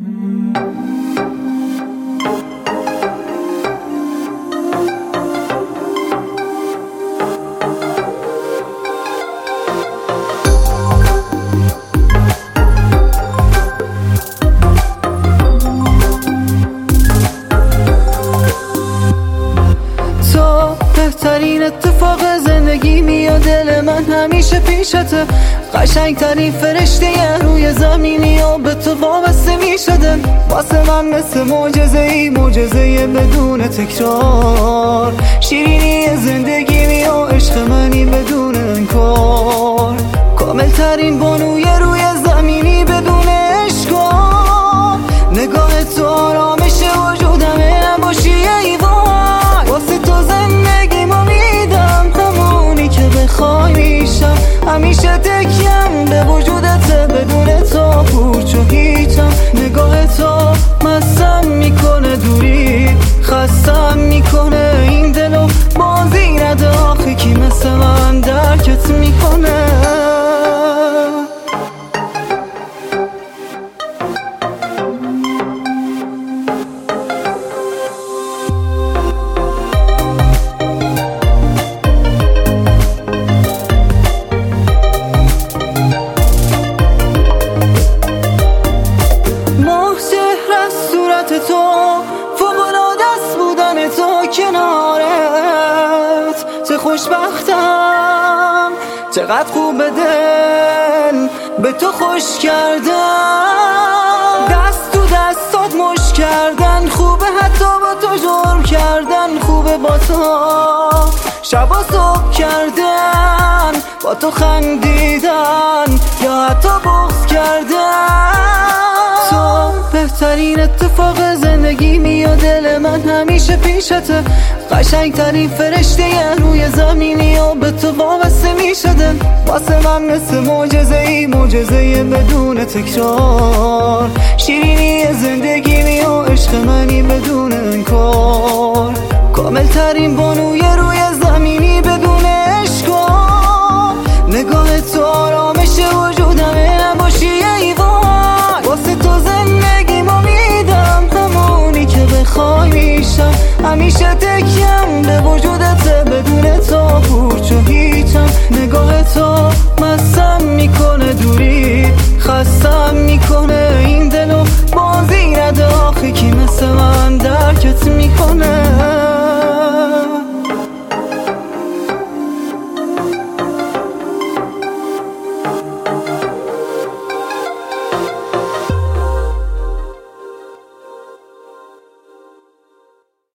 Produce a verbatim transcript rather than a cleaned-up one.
بهترین اتفاق زندگی میاد دل من همیشه پیشته، قشنگ ترین فرشته روی زمینی و به تو وابسته میشدن. واسه من مثل معجزه ای، معجزه بدون تکرار، شیرینی زندگی می و عشق منی بدون انکار، کامل ترین بانوی روی زمینی بدون اشکار. نگاه تو آرامش وجودمه، نباشی ای وای، واسه تو زندگی ما میدم، همونی که بخوای میشم، همیشه تکیم به وجودت، بدون تو پوچ و هیچم. نگاه تو مستم میکنه، دوری خستم میکنه، این دلو بازی نده آخه کی مثل من درکت میکنه. تو فوق‌العاده است بودن تو کنارت، چه خوشبختم، چقدر خوب دل به تو خوش کردن، دست تو دستات مش کردن خوبه، حتی با تو جرم کردن خوبه، با تو شبا صبح کردن، با تو خندیدن یا حتی بغض کردن. تو بهترین اتفاق زندگی میاد دل من همیشه پیشته، قشنگ ترین فرشته روی زمینی و به تو وابسته میشدن. واسه من مثل معجزه ای، معجزه بدون تکرار، شیرینی زندگی می و عشق منی بدون انکار، کامل ترین بانوی روی